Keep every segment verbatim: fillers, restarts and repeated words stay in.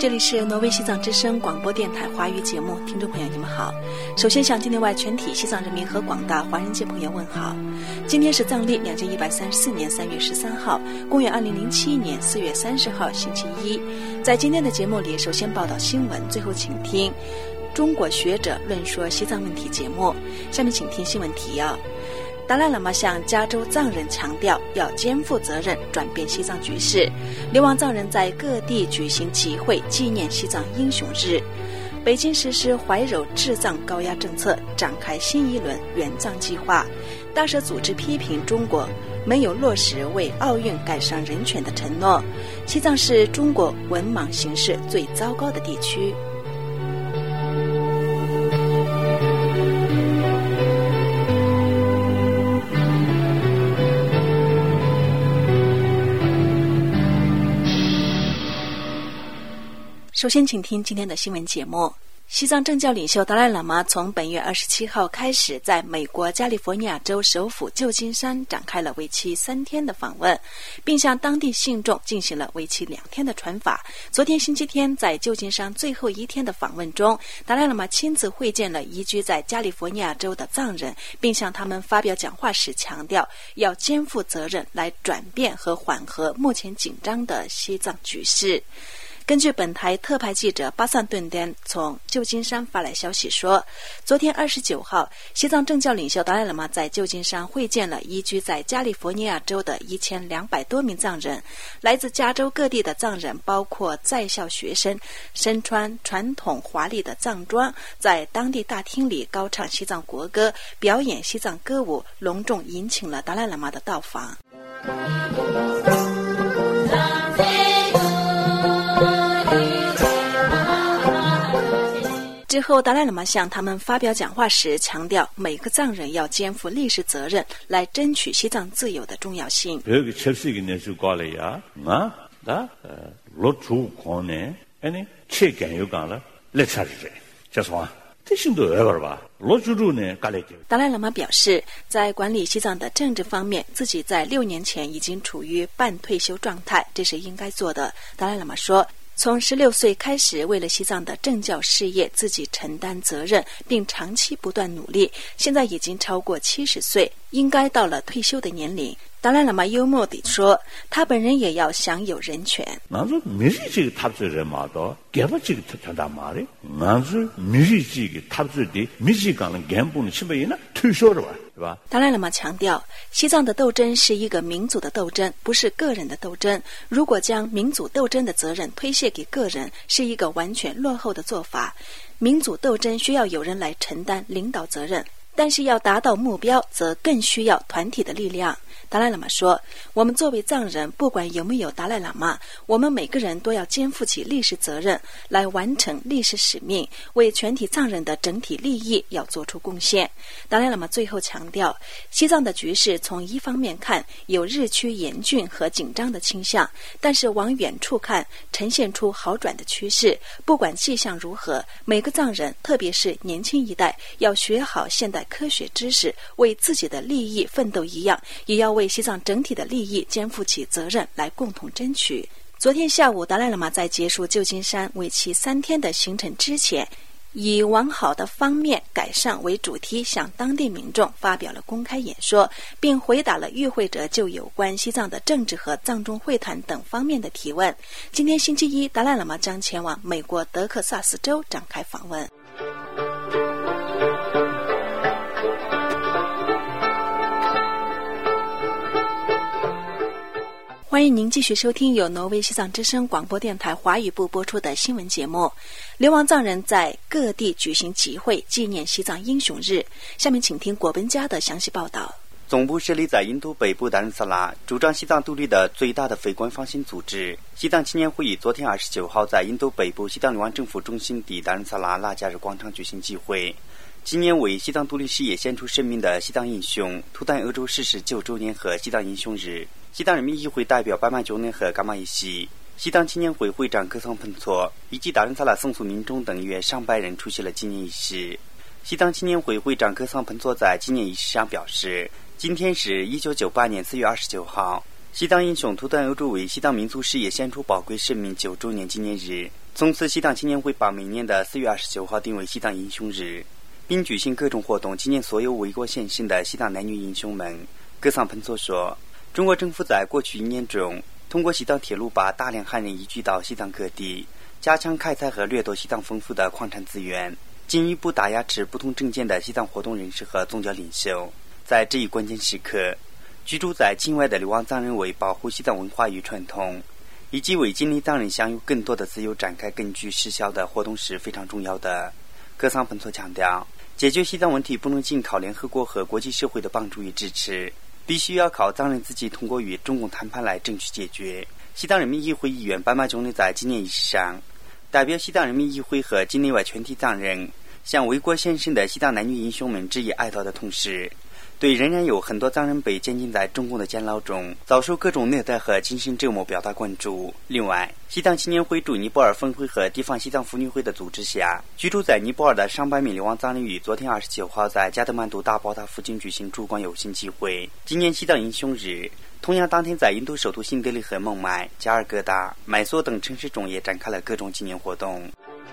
这里是挪威西藏之声广播电台华语节目，听众朋友你们好。首先向境内外全体西藏人民和广大华人界朋友问好。今天是藏历两千一百三十四年三月十三号，公元二零零七年四月三十号星期一。在今天的节目里，首先报道新闻，最后请听中国学者论说西藏问题节目。下面请听新闻提要。达赖喇嘛向加州藏人强调要肩负责任，转变西藏局势。流亡藏人在各地举行集会，纪念西藏英雄日。北京实施怀柔治藏高压政策，展开新一轮援藏计划。大社组织批评中国没有落实为奥运改善人权的承诺。西藏是中国文盲形势最糟糕的地区。首先请听今天的新闻节目。西藏政教领袖达赖喇嘛从本月二十七号开始，在美国加利福尼亚州首府旧金山展开了为期三天的访问，并向当地信众进行了为期两天的传法。昨天星期天，在旧金山最后一天的访问中，达赖喇嘛亲自会见了移居在加利福尼亚州的藏人，并向他们发表讲话时强调，要肩负责任来转变和缓和目前紧张的西藏局势。根据本台特派记者巴桑顿丹从旧金山发来消息说，昨天二十九号，西藏政教领袖达赖喇嘛在旧金山会见了移居在加利福尼亚州的一千两百多名藏人。来自加州各地的藏人，包括在校学生，身穿传统华丽的藏装，在当地大厅里高唱西藏国歌，表演西藏歌舞，隆重迎请了达赖喇嘛的到访。之后，达赖喇嘛向他们发表讲话时强调，每个藏人要肩负历史责任，来争取西藏自由的重要性。达赖喇嘛表示，在管理西藏的政治方面，自己在六年前已经处于半退休状态，这是应该做的。达赖喇嘛说，从十六岁开始，为了西藏的政教事业自己承担责任，并长期不断努力，现在已经超过七十岁，应该到了退休的年龄。达赖喇嘛幽默地说，他本人也要享有人权。达赖喇嘛强调，西藏的斗争是一个民族的斗争，不是个人的斗争。如果将民族斗争的责任推卸给个人，是一个完全落后的做法。民族斗争需要有人来承担领导责任，但是要达到目标，则更需要团体的力量。达赖喇嘛说，我们作为藏人，不管有没有达赖喇嘛，我们每个人都要肩负起历史责任，来完成历史使命，为全体藏人的整体利益要做出贡献。达赖喇嘛最后强调，西藏的局势从一方面看有日趋严峻和紧张的倾向，但是往远处看呈现出好转的趋势。不管迹象如何，每个藏人，特别是年轻一代，要学好现代科学知识，为自己的利益奋斗一样，也要为西藏整体的利益肩负起责任，来共同争取。昨天下午，达赖喇嘛在结束旧金山为期三天的行程之前，以往好的方面改善为主题，向当地民众发表了公开演说，并回答了与会者就有关西藏的政治和藏中会谈等方面的提问。今天星期一，达赖喇嘛将前往美国德克萨斯州展开访问。欢迎您继续收听由挪威西藏之声广播电台华语部播出的新闻节目。流亡藏人在各地举行集会，纪念西藏英雄日。下面请听果本家的详细报道。 总部设立在印度北部达仁萨拉，主张西藏独立的最大的非官方性组织。西藏青年会议昨天二十九号在印度北部西藏流亡政府中心地达仁萨拉拉加日广场举行集会，纪念为西藏独立事业献出生命的西藏英雄图坦欧洲逝世九周年和西藏英雄日。西藏人民议会代表巴马九年和伽马伊西、西藏青年会会长格桑彭措以及达仁萨拉僧俗民众等约上百人出席了纪念仪式。西藏青年会会长格桑彭措在纪念仪式上表示，今天是一九九八年四月二十九号，西藏英雄图坦欧洲为西藏民族事业献出宝贵生命九周年纪念日。 从此，西藏青年会把每年的四月二十九号定为西藏英雄日，并举行各种活动纪念所有为国献身的西藏男女英雄们。格桑彭措说，中国政府在过去一年中，通过西藏铁路把大量汉人移居到西藏各地，加强开采和掠夺西藏丰富的矿产资源，进一步打压持不同政见的西藏活动人士和宗教领袖。在这一关键时刻，居住在境外的流亡藏人为保护西藏文化与传统，以及为经历藏人享有更多的自由展开更具实效的活动是非常重要的。格桑彭措强调，解决西藏问题不能仅靠联合国和国际社会的帮助与支持，必须要靠藏人自己通过与中共谈判来争取解决。西藏人民议会议员班马琼内在纪念仪式上，代表西藏人民议会和境内外全体藏人，向为国献身的西藏男女英雄们致以哀悼的同时，对仍然有很多藏人被监禁在中共的监牢中，遭受各种虐待和精神折磨表达关注。另外，西藏青年会驻尼泊尔分会和地方西藏妇女会的组织下，居住在尼泊尔的上百名流亡藏人于昨天二十九号在加德满都大宝塔附近举行烛光游行集会，纪念西藏英雄日。同样当天，在印度首都新德里和孟买、加尔各答、麦索等城市中也展开了各种纪念活动。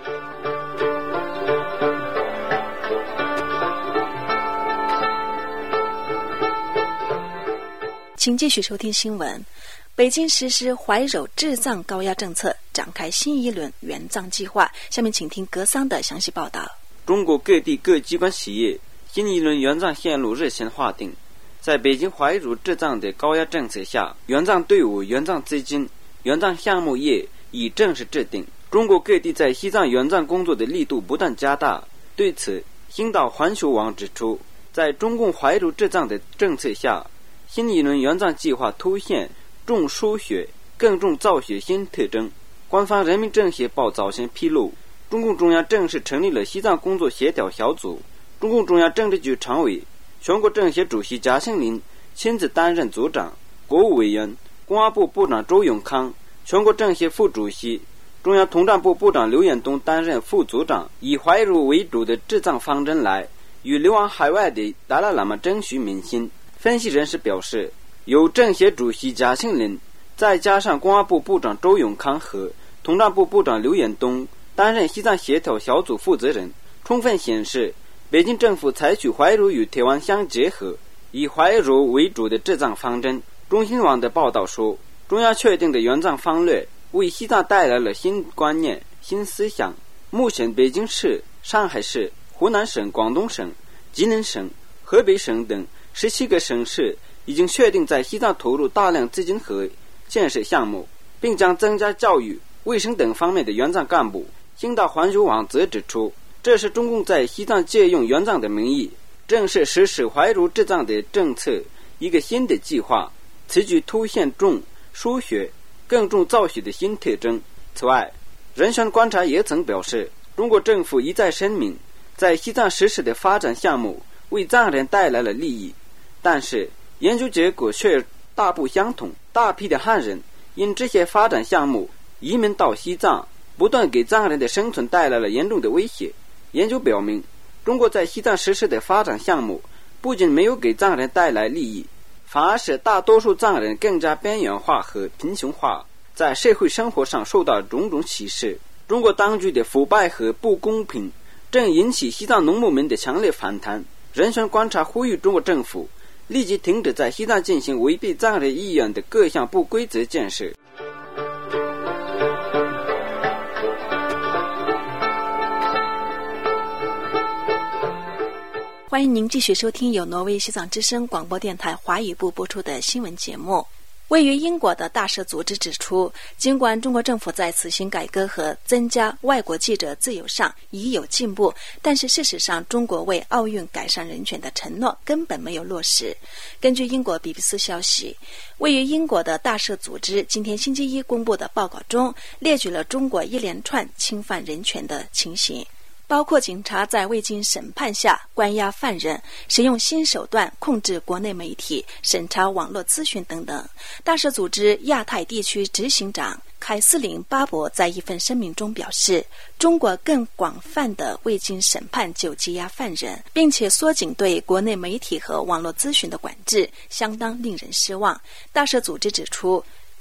请继续收听新闻。北京实施怀柔治藏高压政策，展开新一轮援藏计划。下面请听格桑的详细报道。 中国各地各机关企业新一轮援藏线路日前划定，在北京怀柔治藏的高压政策下，援藏队伍、援藏资金、援藏项目业已正式制定。中国各地在西藏援藏工作的力度不断加大。对此，星岛环球网指出，在中共怀柔治藏的政策下，新一轮援藏计划凸显重输血更重造血新特征。官方人民政协报早前披露，中共中央正式成立了西藏工作协调小组，中共中央政治局常委、全国政协主席贾庆林亲自担任组长，国务委员、公安部部长周永康、全国政协副主席、中央统战部部长刘延东担任副组长，以怀柔为主的治藏方针来与流亡海外的达赖喇嘛争取民心。分析人士表示，由政协主席贾庆林再加上公安部部长周永康和统战部部长刘延东担任西藏协调小组负责人，充分显示北京政府采取怀柔与台湾相结合，以怀柔为主的治藏方针。中新网的报道说，中央确定的援藏方略为西藏带来了新观念、新思想。目前北京市、上海市、湖南省、广东省、吉林省、河北省等十七个省市已经确定在西藏投入大量资金和建设项目，并将增加教育、卫生等方面的援藏干部。星岛环球网则指出，这是中共在西藏借用援藏的名义，正式实施怀柔治藏的政策一个新的计划。此举凸显重输血更重造血的新特征。此外，人权观察也曾表示，中国政府一再声明，在西藏实施的发展项目为藏人带来了利益，但是研究结果却大不相同。大批的汉人因这些发展项目移民到西藏，不断给藏人的生存带来了严重的威胁。研究表明，中国在西藏实施的发展项目不仅没有给藏人带来利益，反而使大多数藏人更加边缘化和贫穷化，在社会生活上受到种种歧视。中国当局的腐败和不公平正引起西藏农牧民的强烈反弹。人权观察呼吁中国政府立即停止在西藏进行违背藏人意愿的各项不规则建设。 欢迎您继续收听由挪威西藏之声广播电台华语部播出的新闻节目。位于英国的大赦组织指出，尽管中国政府在此行改革和增加外国记者自由上已有进步，但是事实上中国为奥运改善人权的承诺根本没有落实。根据英国 B B C 消息，位于英国的大赦组织今天星期一公布的报告中列举了中国一连串侵犯人权的情形，包括警察在未经审判下关押犯人，使用新手段控制国内媒体，审查网络资讯等等。大赦组织亚太地区执行长凯瑟琳·巴伯在一份声明中表示，中国更广泛的未经审判就羁押犯人，并且缩紧对国内媒体和网络资讯的管制，相当令人失望。大赦组织指出，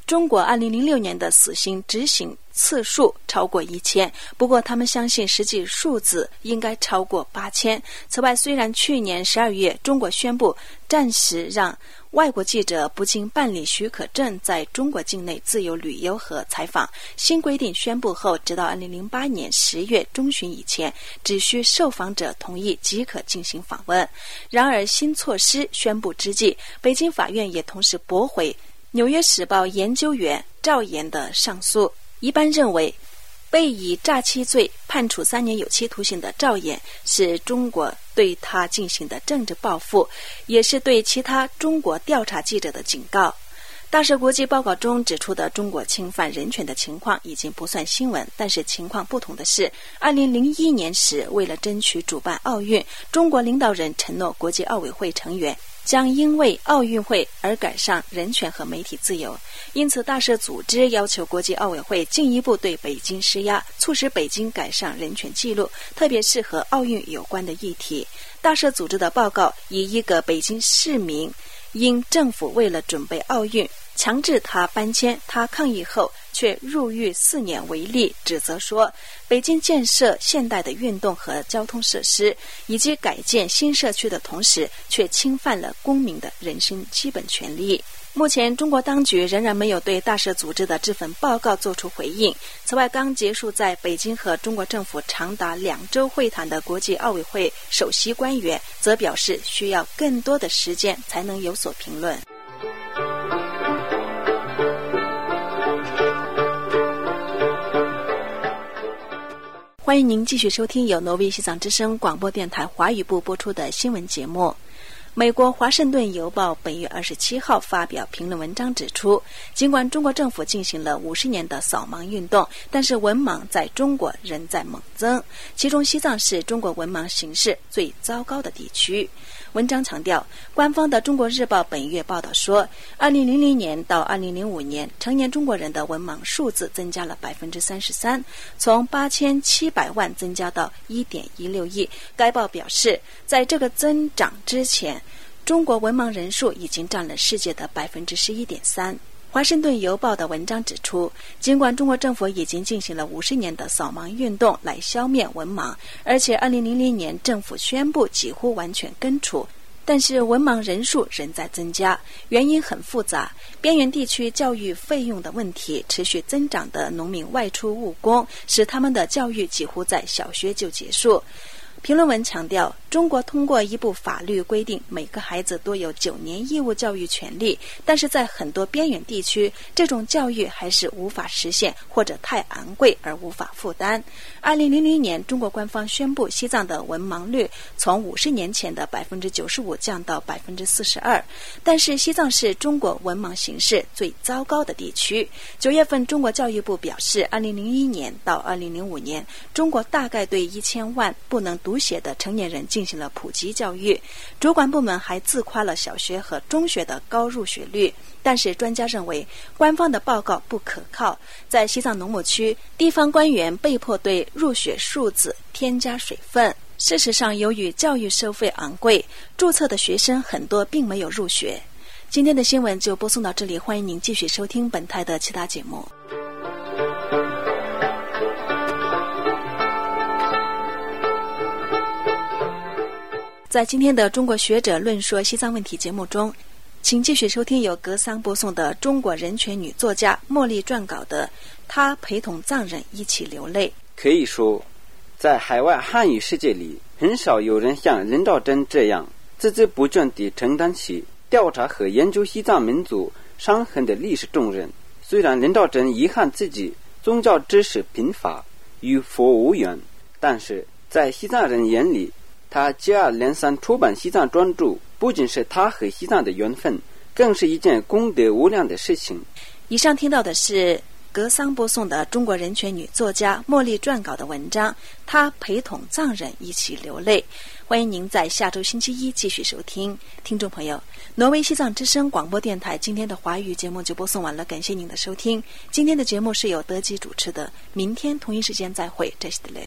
中国二零零六年的死刑执行次数超过一千，不过他们相信实际数字应该超过八千。此外，虽然去年十二月中国宣布暂时让外国记者不经办理许可证在中国境内自由旅游和采访，新规定宣布后，直到二零零八年十月中旬以前，只需受访者同意即可进行访问。然而，新措施宣布之际，北京法院也同时驳回纽约时报研究员赵岩的上诉。一般认为，被以诈欺罪判处三年有期徒刑的赵岩是中国对他进行的政治报复，也是对其他中国调查记者的警告。大社国际报告中指出的中国侵犯人权的情况已经不算新闻，但是情况不同的是，二零零一年时，为了争取主办奥运，中国领导人承诺国际奥委会成员将因为奥运会而改善人权和媒体自由。因此，大社组织要求国际奥委会进一步对北京施压，促使北京改善人权记录，特别是和奥运有关的议题。大社组织的报告以一个北京市民因政府为了准备奥运强制他搬迁，他抗议后却入狱四年为例，指责说北京建设现代的运动和交通设施以及改建新社区的同时，却侵犯了公民的人身基本权利。目前，中国当局仍然没有对大社组织的这份报告作出回应。此外，刚结束在北京和中国政府长达两周会谈的国际奥委会首席官员则表示，需要更多的时间才能有所评论。欢迎您继续收听由挪威西藏之声广播电台华语部播出的新闻节目。美国《华盛顿邮报》本月二十七号发表评论文章指出，尽管中国政府进行了五十年的扫盲运动，但是文盲在中国仍在猛增，其中西藏是中国文盲形势最糟糕的地区。文章强调，官方的《中国日报》本月报道说，二零零零年到二零零五年，成年中国人的文盲数字增加了百分之三十三，从八千七百万增加到一点一六亿。该报表示，在这个增长之前，中国文盲人数已经占了世界的百分之十一点三。华盛顿邮报的文章指出，尽管中国政府已经进行了五十年的扫盲运动来消灭文盲，而且二零零零年政府宣布几乎完全根除，但是文盲人数仍在增加，原因很复杂。边缘地区教育费用的问题，持续增长的农民外出务工，使他们的教育几乎在小学就结束。评论文强调，中国通过一部法律规定每个孩子都有九年义务教育权利，但是在很多边远地区，这种教育还是无法实现，或者太昂贵而无法负担。二零零零年，中国官方宣布西藏的文盲率从五十年前的百分之九十五降到百分之四十二，但是西藏是中国文盲形势最糟糕的地区。九月份，中国教育部表示，二零零一年到二零零五年，中国大概对一千万不能读写的成年人进行了普及教育，主管部门还自夸了小学和中学的高入学率。但是专家认为，官方的报告不可靠。在西藏农牧区，地方官员被迫对入学数字添加水分。事实上，由于教育收费昂贵，注册的学生很多并没有入学。今天的新闻就播送到这里，欢迎您继续收听本台的其他节目。在今天的中国学者论说西藏问题节目中，请继续收听由格桑播送的中国人权女作家茉莉撰稿的《她陪同藏人一起流泪》。 可以说，在海外汉语世界里，很少有人像任兆珍这样孜孜不倦地承担起调查和研究西藏民族伤痕的历史重任。虽然任兆珍遗憾自己宗教知识贫乏，与佛无缘，但是在西藏人眼里，他接二连三出版西藏专著，不仅是他和西藏的缘分，更是一件功德无量的事情。 以上听到的是格桑播送的中国人权女作家茉莉撰稿的文章，她陪同藏人一起流泪。欢迎您在下周星期一继续收听。听众朋友，挪威西藏之声广播电台今天的华语节目就播送完了，感谢您的收听。今天的节目是由德基主持的，明天同一时间再会，这是的嘞。